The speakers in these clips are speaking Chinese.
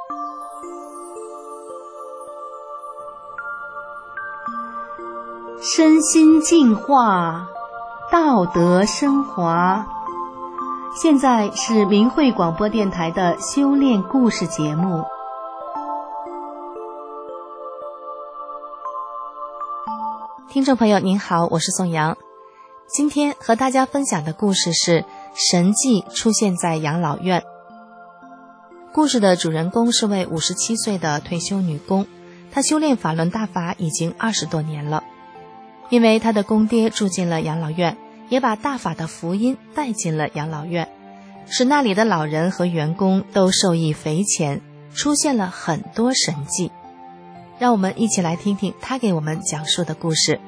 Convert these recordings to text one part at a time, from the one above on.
身心净化，道德升华。现在是明慧广播电台的修炼故事节目。 听众朋友您好，我是宋阳。今天和大家分享的故事是神迹出现在养老院。故事的主人公是位57岁的退休女工，她修炼法轮大法已经20多年了。因为她的公爹住进了养老院，也把大法的福音带进了养老院，使那里的老人和员工都受益匪浅，出现了很多神迹。让我们一起来听听他给我们讲述的故事。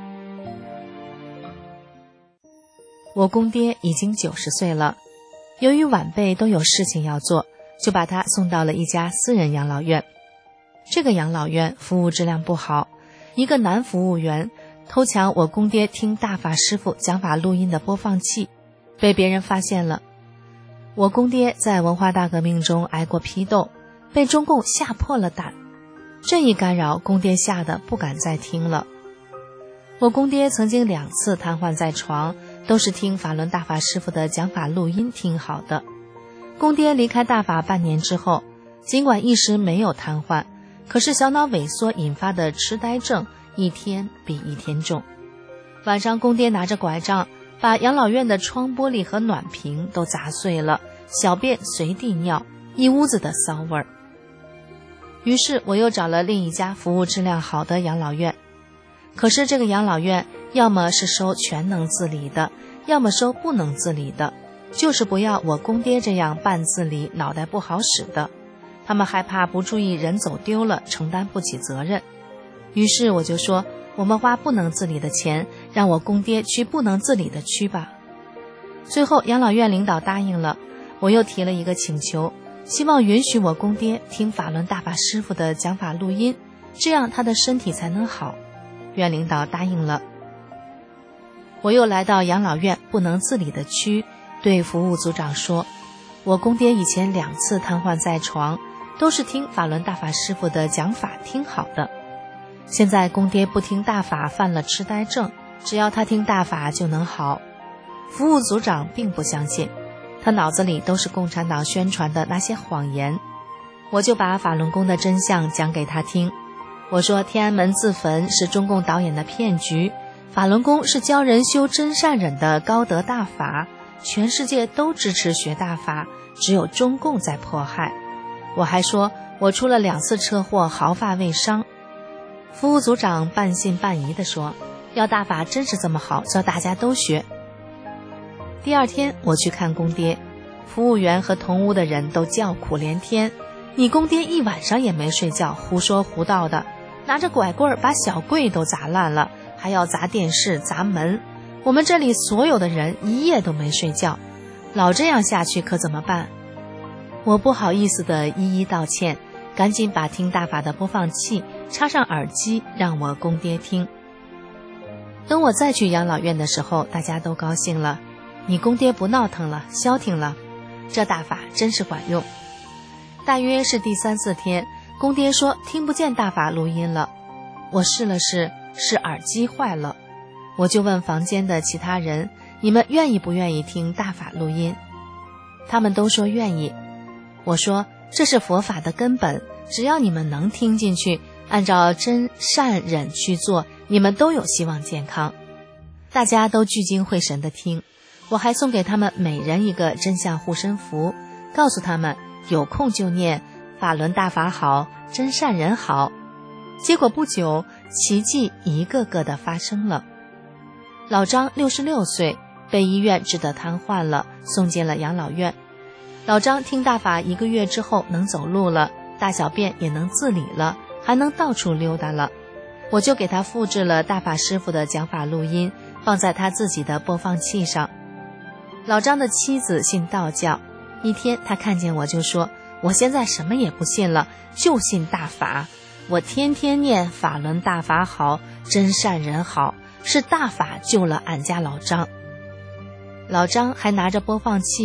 我公爹已经90岁了，由于晚辈都有事情要做，就把他送到了一家私人养老院。这个养老院服务质量不好，一个男服务员偷抢我公爹听大法师父讲法录音的播放器，被别人发现了。我公爹在文化大革命中挨过批斗，被中共吓破了胆。这一干扰，公爹吓得不敢再听了。我公爹曾经2次瘫痪在床，都是听法轮大法师父的讲法录音听好的。公爹离开大法半年之后，尽管一时没有瘫痪，可是小脑萎缩引发的痴呆症一天比一天重。晚上公爹拿着拐杖，把养老院的窗玻璃和暖瓶都砸碎了，小便随地尿，一屋子的骚味儿。于是我又找了另一家服务质量好的养老院，可是这个养老院要么是收全能自理的，要么收不能自理的，就是不要我公爹这样半自理脑袋不好使的，他们害怕不注意人走丢了，承担不起责任。于是我就说，我们花不能自理的钱，让我公爹去不能自理的区吧。最后养老院领导答应了，我又提了一个请求，希望允许我公爹听法轮大法师父的讲法录音，这样他的身体才能好。院领导答应了。我又来到养老院不能自理的区，对服务组长说，我公爹以前2次瘫痪在床，都是听法轮大法师父的讲法听好的。现在公爹不听大法犯了痴呆症，只要他听大法就能好。服务组长并不相信，他脑子里都是共产党宣传的那些谎言。我就把法轮功的真相讲给他听。我说天安门自焚是中共导演的骗局，法轮功是教人修真善忍的高德大法，全世界都支持学大法，只有中共在迫害。我还说我出了2次车祸，毫发未伤。服务组长半信半疑地说，要大法真是这么好，叫大家都学。第2天我去看公爹，服务员和同屋的人都叫苦连天，你公爹一晚上也没睡觉，胡说胡道的，拿着拐棍把小柜都砸烂了，还要砸电视砸门，我们这里所有的人一夜都没睡觉，老这样下去可怎么办？我不好意思地一一道歉，赶紧把听大法的播放器插上耳机让我公爹听。等我再去养老院的时候，大家都高兴了，你公爹不闹腾了，消停了，这大法真是管用。大约是第3、4天，公爹说听不见大法录音了。我试了试，是耳机坏了。我就问房间的其他人，你们愿意不愿意听大法录音？他们都说愿意。我说这是佛法的根本，只要你们能听进去，按照真善忍去做，你们都有希望健康。大家都聚精会神地听，我还送给他们每人一个真相护身符，告诉他们有空就念法轮大法好，真善人好。结果不久，奇迹一个个的发生了。老张66岁，被医院治得瘫痪了，送进了养老院。老张听大法1个月之后能走路了，大小便也能自理了，还能到处溜达了。我就给他复制了大法师父的讲法录音，放在他自己的播放器上。老张的妻子信道教，一天他看见我就说，我现在什么也不信了，就信大法，我天天念法轮大法好，真善人好，是大法救了俺家老张。老张还拿着播放器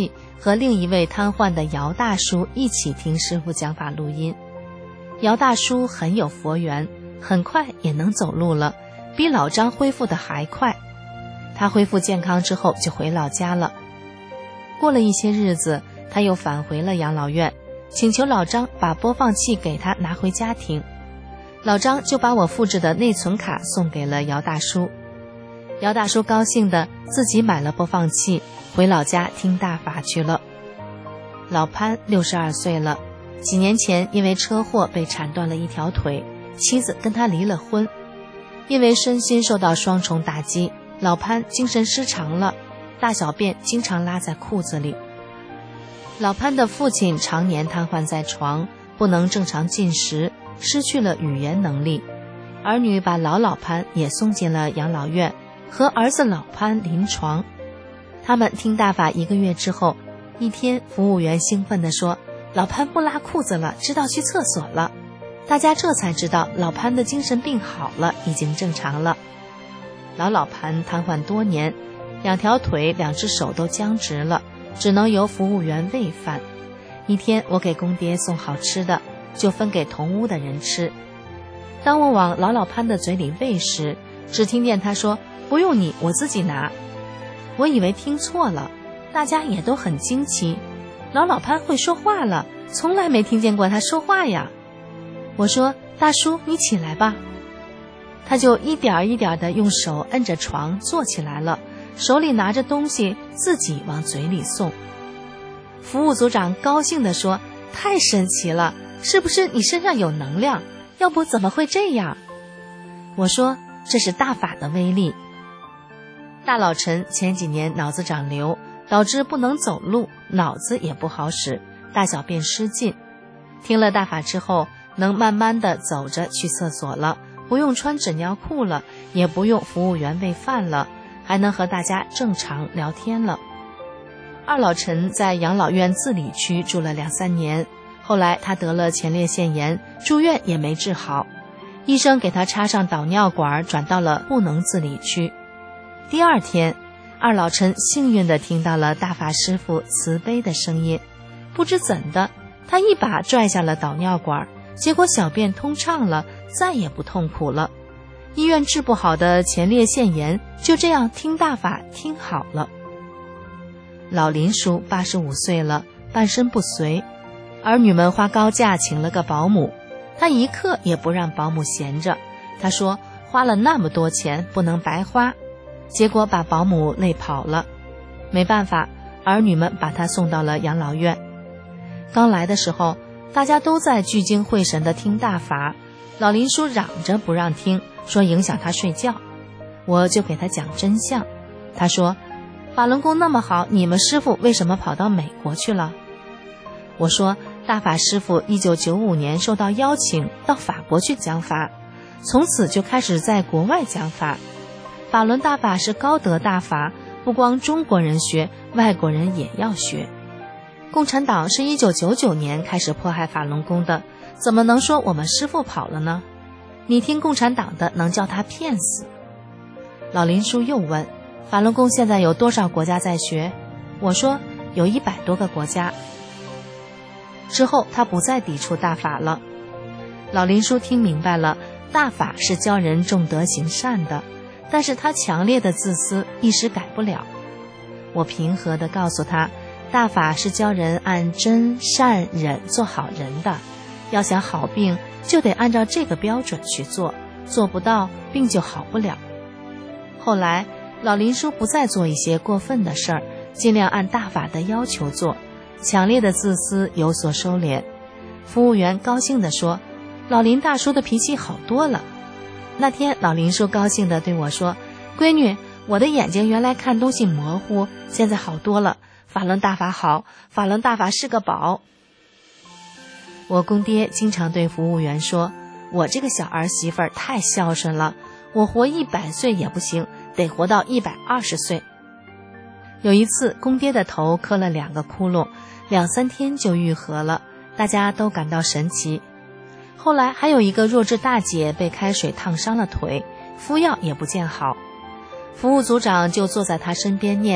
和另一位瘫痪的姚大叔一起听师傅讲法录音。姚大叔很有佛缘，很快也能走路了，比老张恢复的还快。他恢复健康之后就回老家了。过了一些日子，他又返回了养老院，请求老张把播放器给他拿回家听。老张就把我复制的内存卡送给了姚大叔。姚大叔高兴地自己买了播放器，回老家听大法去了。老潘62岁了，几年前因为车祸被铲断了一条腿，妻子跟他离了婚。因为身心受到双重打击，老潘精神失常了，大小便经常拉在裤子里。老潘的父亲常年瘫痪在床，不能正常进食，失去了语言能力。儿女把老潘也送进了养老院，和儿子老潘临床。他们听大法1个月之后，一天服务员兴奋地说，老潘不拉裤子了，知道去厕所了。大家这才知道老潘的精神病好了，已经正常了。老潘瘫痪多年，2条腿2只手都僵直了，只能由服务员喂饭。一天我给公爹送好吃的，就分给同屋的人吃。当我往老潘的嘴里喂时，只听见他说，不用你，我自己拿。我以为听错了，大家也都很惊奇，老潘会说话了，从来没听见过他说话呀。我说，大叔你起来吧。他就一点一点地用手摁着床坐起来了，手里拿着东西自己往嘴里送。服务组长高兴地说，太神奇了，是不是你身上有能量？要不怎么会这样？我说，这是大法的威力。大老陈前几年脑子长瘤，导致不能走路，脑子也不好使，大小便失禁。听了大法之后，能慢慢地走着去厕所了，不用穿纸尿裤了，也不用服务员喂饭了，还能和大家正常聊天了。二老陈在养老院自理区住了2-3年，后来他得了前列腺炎，住院也没治好，医生给他插上导尿管，转到了不能自理区。第2天，二老陈幸运地听到了大法师父慈悲的声音，不知怎的，他一把拽下了导尿管，结果小便通畅了，再也不痛苦了。医院治不好的前列腺炎就这样听大法听好了。老林叔85岁了，半身不遂，儿女们花高价请了个保姆，他一刻也不让保姆闲着。他说，花了那么多钱不能白花，结果把保姆累跑了。没办法，儿女们把他送到了养老院。刚来的时候，大家都在聚精会神地听大法，老林叔嚷着不让听，说影响他睡觉。我就给他讲真相，他说，法轮功那么好，你们师父为什么跑到美国去了？我说，大法师父1995年受到邀请到法国去讲法，从此就开始在国外讲法。法轮大法是高德大法，不光中国人学，外国人也要学。共产党是1999年开始迫害法轮功的，怎么能说我们师父跑了呢？你听共产党的，能叫他骗死。老林叔又问，法轮功现在有多少国家在学？我说，有100多个国家。之后他不再抵触大法了。老林叔听明白了，大法是教人重德行善的，但是他强烈的自私一时改不了。我平和地告诉他，大法是教人按真善忍做好人的，要想好病就得按照这个标准去做，做不到病就好不了。后来老林叔不再做一些过分的事儿，尽量按大法的要求做，强烈的自私有所收敛。服务员高兴地说，老林大叔的脾气好多了。那天老林叔高兴地对我说，闺女，我的眼睛原来看东西模糊，现在好多了，法轮大法好，法轮大法是个宝。我公爹经常对服务员说，我这个小儿媳妇太孝顺了，我活100岁也不行，得活到120岁。有一次公爹的头磕了2个窟窿，2-3天就愈合了，大家都感到神奇。后来还有一个弱智大姐被开水烫伤了腿，敷药也不见好。服务组长就坐在她身边念，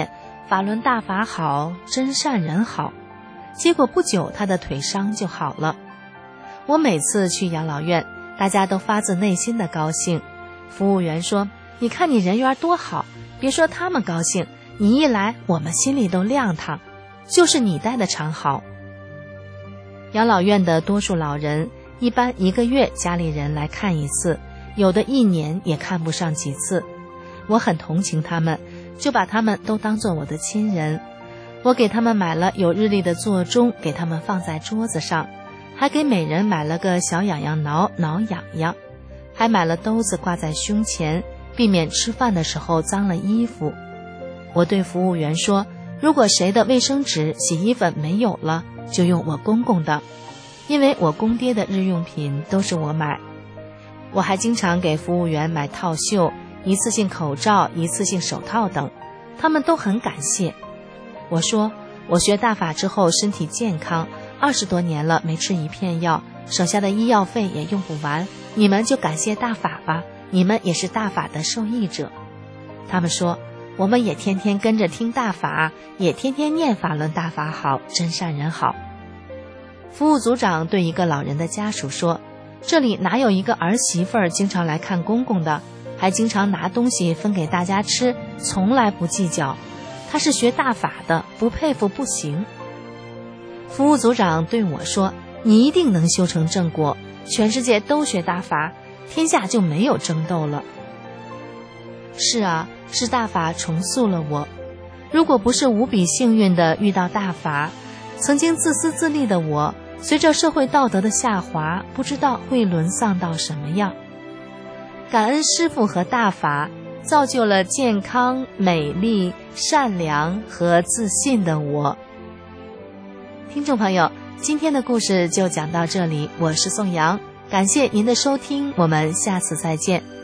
法轮大法好，真善人好。结果不久他的腿伤就好了。我每次去养老院，大家都发自内心的高兴。服务员说，你看你人缘多好，别说他们高兴，你一来我们心里都亮堂，就是你待的场好。养老院的多数老人一般1个月家里人来看一次，有的1年也看不上几次。我很同情他们，就把他们都当作我的亲人。我给他们买了有日历的座钟，给他们放在桌子上，还给每人买了个小痒痒挠痒痒，还买了兜子挂在胸前，避免吃饭的时候脏了衣服。我对服务员说，如果谁的卫生纸、洗衣粉没有了，就用我公公的，因为我公爹的日用品都是我买。我还经常给服务员买套袖、一次性口罩、一次性手套等，他们都很感谢。我说，我学大法之后身体健康，20多年了没吃一片药，省下的医药费也用不完，你们就感谢大法吧，你们也是大法的受益者。他们说，我们也天天跟着听大法，也天天念法轮大法好，真善人好。服务组长对一个老人的家属说，这里哪有一个儿媳妇儿经常来看公公的，还经常拿东西分给大家吃，从来不计较。他是学大法的，不佩服不行。服务组长对我说，你一定能修成正果，全世界都学大法，天下就没有争斗了。是啊，是大法重塑了我。如果不是无比幸运地遇到大法，曾经自私自利的我，随着社会道德的下滑，不知道会沦丧到什么样。感恩师父和大法，造就了健康、美丽、善良和自信的我。听众朋友，今天的故事就讲到这里，我是宋阳，感谢您的收听，我们下次再见。